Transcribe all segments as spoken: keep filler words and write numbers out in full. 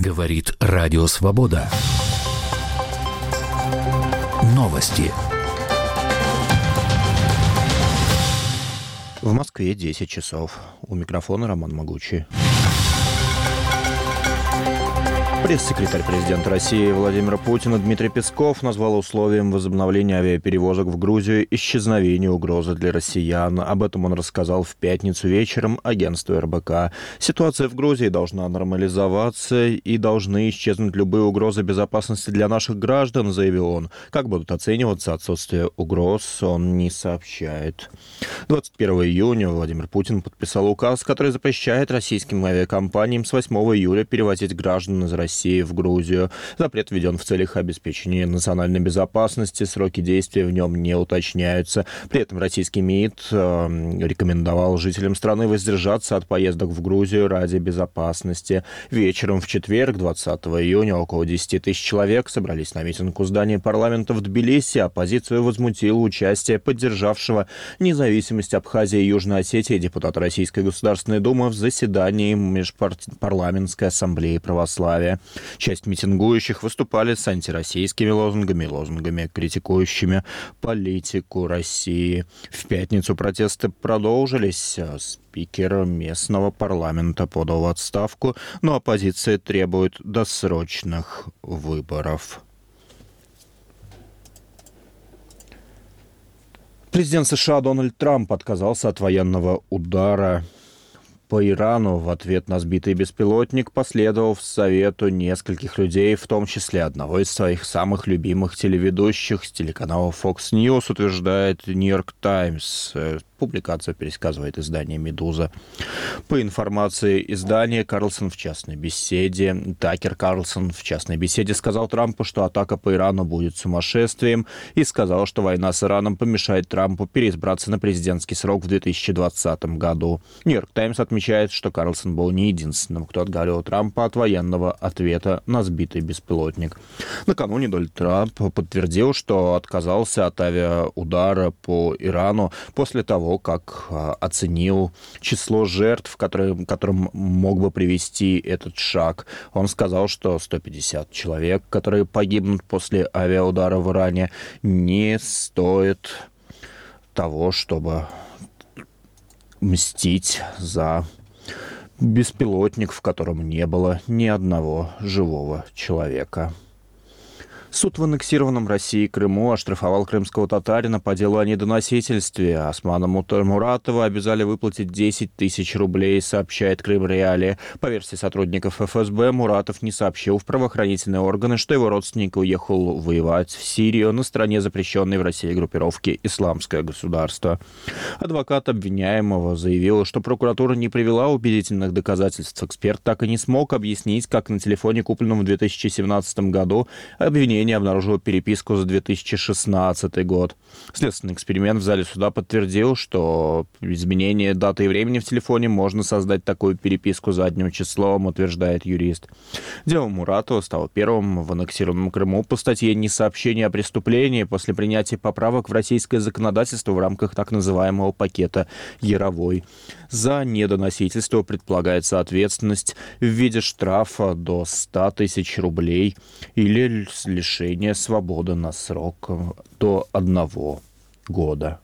Говорит Радио Свобода. Новости. В Москве десять часов. У микрофона Роман Могучий. Пресс-секретарь президента России Владимира Путина Дмитрий Песков назвал условием возобновления авиаперевозок в Грузию исчезновение угрозы для россиян. Об этом он рассказал в пятницу вечером агентству эр бэ ка. Ситуация в Грузии должна нормализоваться и должны исчезнуть любые угрозы безопасности для наших граждан, заявил он. Как будут оцениваться отсутствие угроз, он не сообщает. двадцать первого июня Владимир Путин подписал указ, который запрещает российским авиакомпаниям с восьмого июля перевозить граждан из России в Грузию. Запрет введен в целях обеспечения национальной безопасности, сроки действия в нем не уточняются. При этом российский МИД э, рекомендовал жителям страны воздержаться от поездок в Грузию ради безопасности. Вечером в четверг, двадцатого июня, около десять тысяч человек собрались на митинг у здания парламента в Тбилиси. Оппозицию возмутило участие поддержавшего независимость Абхазии и Южной Осетии депутата Российской Государственной Думы в заседании Межпарламентской ассамблеи православия. Часть митингующих выступали с антироссийскими лозунгами, лозунгами, критикующими политику России. В пятницу протесты продолжились. Спикер местного парламента подал в отставку, но оппозиция требует досрочных выборов. Президент США Дональд Трамп отказался от военного удара по Ирану. В ответ на сбитый беспилотник последовал совету нескольких людей, в том числе одного из своих самых любимых телеведущих с телеканала Fox News, утверждает New York Times. Публикацию пересказывает издание «Медуза». По информации издания, Карлсон в частной беседе, Такер Карлсон в частной беседе сказал Трампу, что атака по Ирану будет сумасшествием, и сказал, что война с Ираном помешает Трампу переизбраться на президентский срок в две тысячи двадцатом году. Нью-Йорк Таймс отмечает, что Карлсон был не единственным, кто отговорил Трампа от военного ответа на сбитый беспилотник. Накануне Дональд Трамп подтвердил, что отказался от авиаудара по Ирану после того, как оценил число жертв, которые, которым мог бы привести этот шаг. Он сказал, что сто пятьдесят человек, которые погибнут после авиаудара в Иране, не стоит того, чтобы мстить за беспилотник, в котором не было ни одного живого человека. Суд в аннексированном Россией Крыму оштрафовал крымского татарина по делу о недоносительстве. Османа Муратова обязали выплатить десять тысяч рублей, сообщает Крым Реалии. По версии сотрудников эф эс бэ, Муратов не сообщил в правоохранительные органы, что его родственник уехал воевать в Сирию на стороне запрещенной в России группировки «Исламское государство». Адвокат обвиняемого заявил, что прокуратура не привела убедительных доказательств. Эксперт так и не смог объяснить, как на телефоне, купленном в две тысячи семнадцатом году, обвинение обнаружила переписку за две тысячи шестнадцатый год. Следственный эксперимент в зале суда подтвердил, что изменение даты и времени в телефоне можно создать такую переписку задним числом, утверждает юрист. Дело Муратова стало первым в аннексированном Крыму по статье «Несообщение о преступлении» после принятия поправок в российское законодательство в рамках так называемого пакета Яровой. За недоносительство предполагается ответственность в виде штрафа до ста тысяч рублей или лишения свободы на срок до одного года.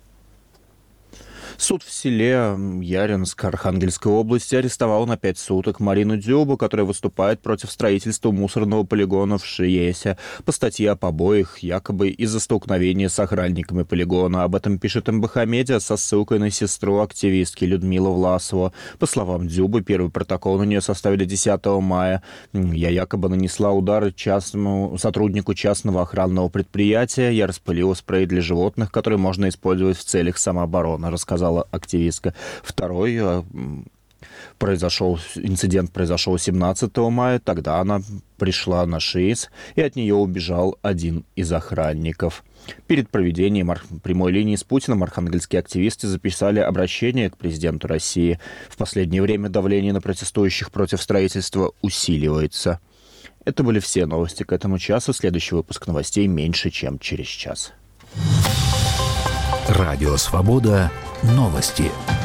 Суд в селе Яринск Архангельской области арестовал на пять суток Марину Дзюбу, которая выступает против строительства мусорного полигона в Шиесе по статье о побоях, якобы из-за столкновения с охранниками полигона. Об этом пишет эм бэ ха Медиа со ссылкой на сестру активистки Людмилу Власову. По словам Дзюбы, первый протокол на нее составили десятого мая. Я якобы нанесла удар частному сотруднику частного охранного предприятия. Я распылила спрей для животных, который можно использовать в целях самообороны, рассказала активистка. Второй произошел, инцидент произошел семнадцатого мая. Тогда она пришла на ШИС, и от нее убежал один из охранников. Перед проведением прямой линии с Путиным архангельские активисты записали обращение к президенту России. В последнее время давление на протестующих против строительства усиливается. Это были все новости к этому часу. Следующий выпуск новостей меньше, чем через час. Радио Свобода. Новости.